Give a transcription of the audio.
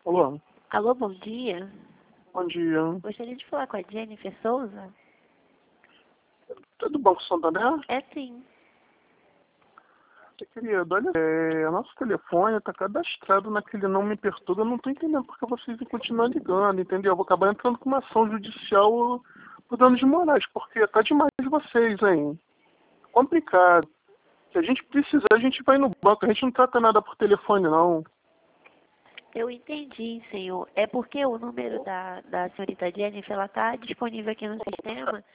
Alô, Alô, bom dia. bom dia. Gostaria de falar com a Jennifer Souza? Tudo bom com o Santander? É sim. Querido, olha, nosso telefone está cadastrado naquele não me perturba. Eu não estou entendendo porque vocês continuam ligando, entendeu? Eu vou acabar entrando com uma ação judicial por danos morais, porque tá demais de vocês, hein? Complicado. Se a gente precisar, a gente vai no banco. A gente não trata nada por telefone, não. Eu entendi, senhor. É porque o número da senhorita Jennifer, ela está disponível aqui no sistema